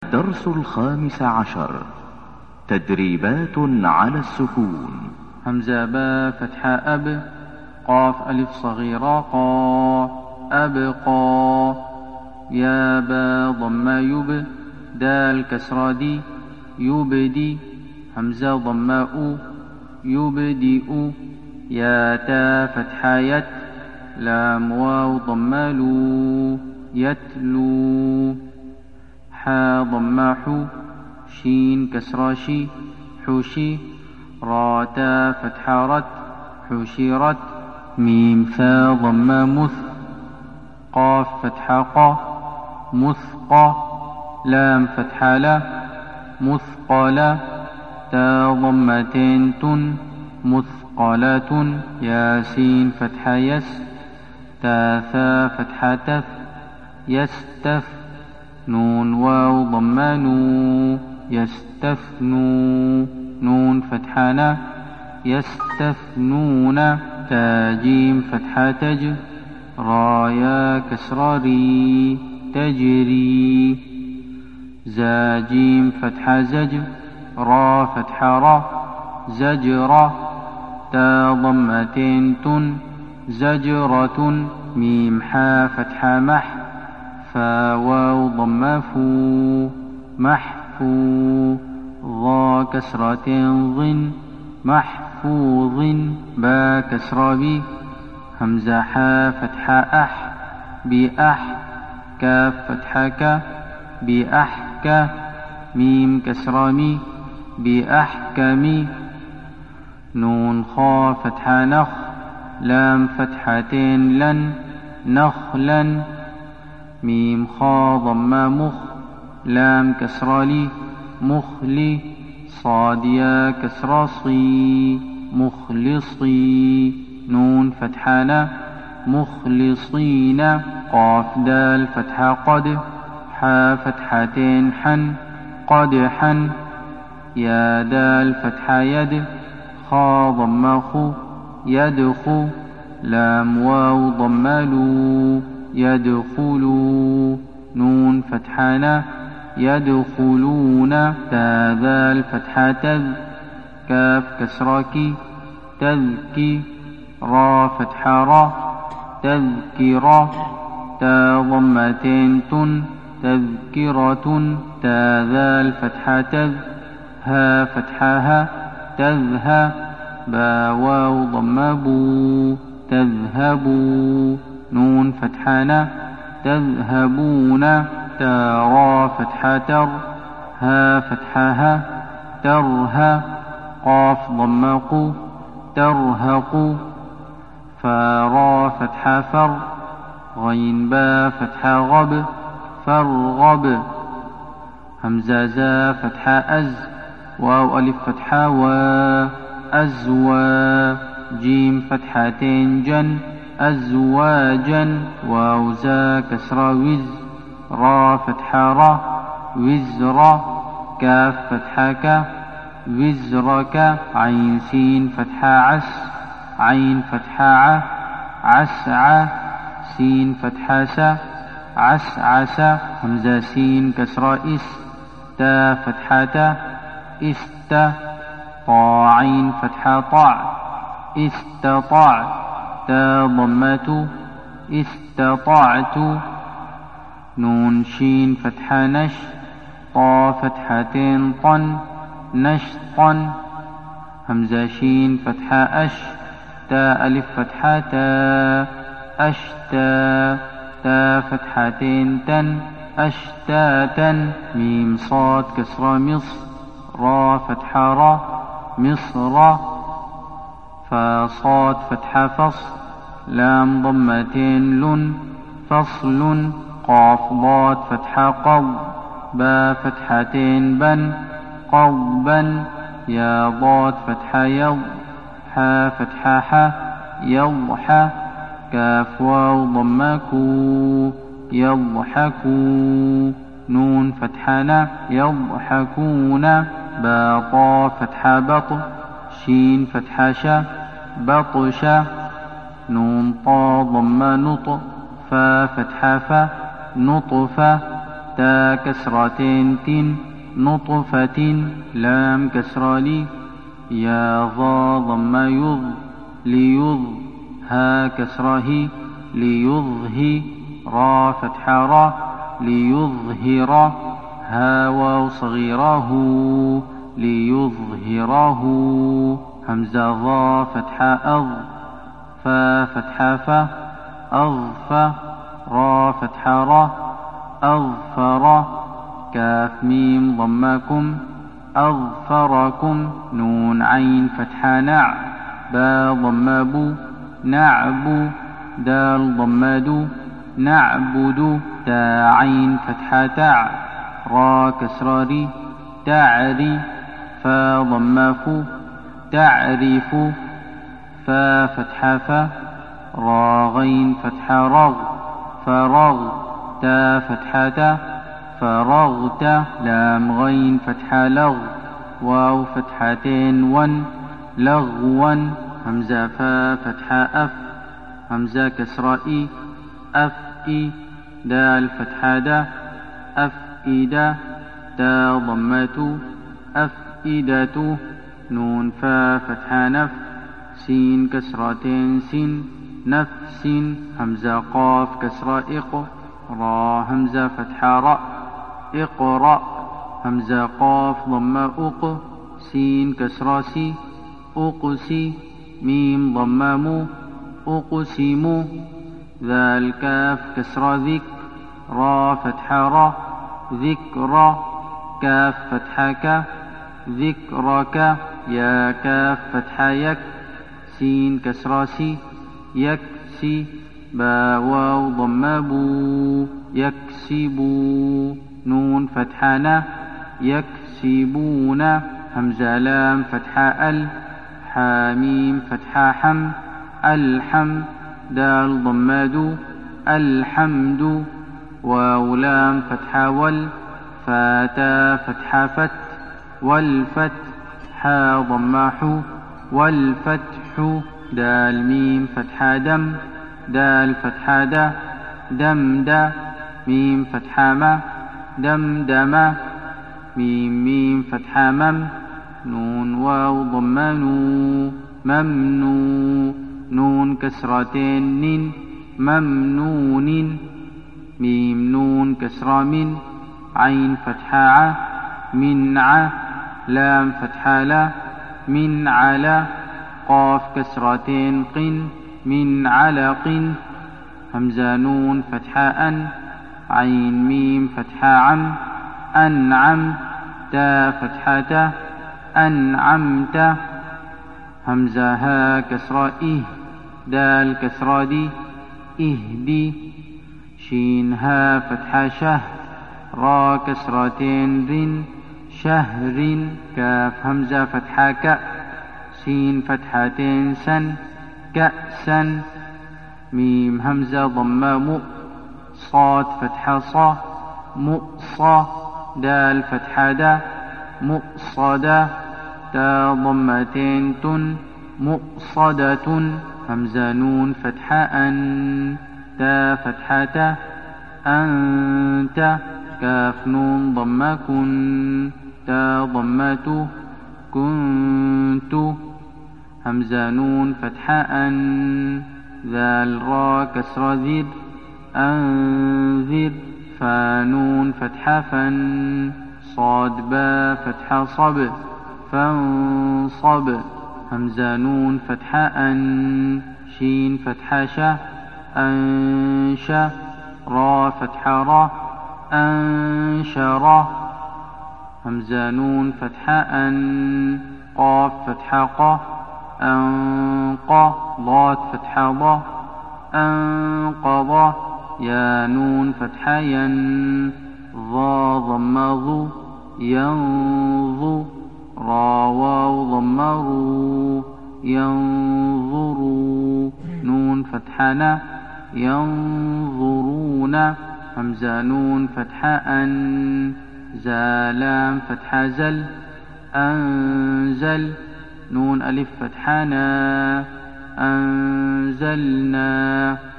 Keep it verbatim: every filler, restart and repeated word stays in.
الدرس الخامس عشر. تدريبات على السكون. همزة با فتحة أب، قاف ألف صغيرة قا أبقى، يا با ضمة يب، دال كسرة دي يبدي، همزة ضمة أو يبدئ، يا تا فتحة يت، لام واو ضمة لو يتلو، حا ضمة حو، شين كسرة شي حوشي، را تا فتحة رت حشرت، ميم ثا ضمة مث، قاف فتحة قا مثقى، لام فتحة لا مثقلة، تا ضمتين تن مثقلة، ياسين فتحة يس، تا ثا فتحة تث يستث، نون واو ضمة نو يستثنو، نون فتحة نا يستثنون، تا جيم فتحة تج، رايا كسرة ري تجري، زا جيم فتحة زج، را فتحة را زجرة، تا ضمتين تن زجرة، ميم حا فتحة مح، فا واو ضمة فو محفو، ضا كسرة ضن محفوظ، با كسرة بي، همزة حا فتحة أح بأح، كاف فتحة ك بأحك، ميم كسرة مي بأحكم، نون خا فتحة نخ، لام فتحتين لن نخلا، ميم خا ضمة مخ، لام كسرة لي مخلي، صاد يا كسرة صي مخلصي، نون فتحة نا مخلصين، قاف دال فتحة قد، حا فتحتين حن قدحا، يا دال فتحة يد، خا ضمة خو يدخو، لام واو ضمة لو يدخلوا، نون فتحة نا يدخلون، تا ذال فتحة تذ، كاف كسرة تذكي، را فتحة را تذكرة، تا ضمتين تن تذكرة، تا ذال فتحة تذ، ها فتحة ها تذهب، با واو ضمة بو تذهبوا، نون فتحة نا تذهبون، تا را فتحة تر، ها فتحة ها ترها، قاف ضمة قو ترهق، فا را فتحة فر، غين با فتحة غب فارغب، همزة زا فتحة أز، واو ألف فتحة و أزوى، جيم فتحتين جن أزواجا، واو زا كسرة وز، را فتحة را وزرا، كاف فتحة ك وزرك، عين سين فتحة عس عين فتحة ع عسع، سين فتحة س عسعس، همزة سين كسرة إس، تا فتحة ت است، طا عين فتحة طع استطع، تا ضمة استطعت، نون شين فتحة نش، طا فتحتين طن نشطا، همزة شين فتحة أش، تا ألف فتحة تا أشتا، تا فتحتين تن أشتاتا، ميم صاد كسرة مصر، را فتحة را مصر، فا صاد فتحة فصل، لام ضمتين لن فصل، قاف ضاد فتحة قض، با فتحتين بن قضبا، يا ضاد فتحة يض، حا فتحة ح يضحى، كاف واو ضمة كو يضحكوا، نون فتحة نا يضحكون، با طا فتحة بط، شين فتحة شا بطشا، نون طا ضمة نط، فا فتحة فا نطفة، تا كسرة تن نطفة لام كسرة لي يا ظا ضم يض ليض ها كسره ليضه را فتح را ليظهر ها واو صغيره ليظهره همزة ضا فتح أض فا فتح فا أضف را فتح را أظفر كاف ميم ضمكم أظفركم نون عين فتح نع با ضم بو نعبو دال ضم دو نعبد تا عين فتح تع را كسر ري تعري فا ضم فو تعرف فا فتح فا را غين فتح رغ فرغ تا فتح تا فرغت لام غين فتح لغ واو فتحتين ون لغوا همزة فا فتح أف همزة كسر إي أف إي دال فتح دا أفئدة تا ضمة أفئدة نون فا فتح نف سين كسرتين سين نفس همزة قاف كسر إق را همزة فتح راء اقرأ همزة قاف ضم أق سين كسر سي أقسي ميم ضم مو أقسم ذال كاف كسر ذك را فتح را ذكر كاف فتح ك ذكرك يا كاف فتح يك سين كسر سي يكسي با واو ضم بو يكسبو نون فتحنا يكسبون همزة لام فتح ال حاميم فتح حم الحم دال ضماد الحمد واو لام فتح وال فاتا فتح فت والفت حا ضماح والفتح دال ميم فتح دم دال فتح دا دم دا ميم فتح ما دم دما ميم ميم فتح مم نون واو ضمنو ممنو نون كسرتين نين ممنون ميم نون كسر من عين فتح ع من ع لام فتح لا من على قاف كسرتين قن من علق همزة نون فتح أن عين ميم فتح عم أنعم تا فتحة أنعمت همزة ها كسر إه دال كسر دي اهدي شين ها فتح شه را كسرتين رن شهر كاف همزة فتح ك سين فتحتين سن كأسا ميم همزة ضم م صاد فتح صا مؤصى دال فتح دا مؤصدة تا ضمتين تن مؤصدة همزة نون فتح أن تا فتحة أنت كاف نون ضم كن تا ضمة كنت همزة نون فتح أن ذال را كسر ذر أنذر فانون فتح فن صاد با فتح صب فانصب همزة نون فتح أن شين فتح شه أنشا را فتح را أنشر همزة نون فتح أن قاف فتح قا أنقى ضاد فتح ضا أنقضى يا نون فتح ين ضا ضم ضو ينظو را واو ضم رو ينظروا نون فتحنا ينظرون همزة نون فتح أن زالام فتح زل أنزل نون ألف فتحنا أنزلنا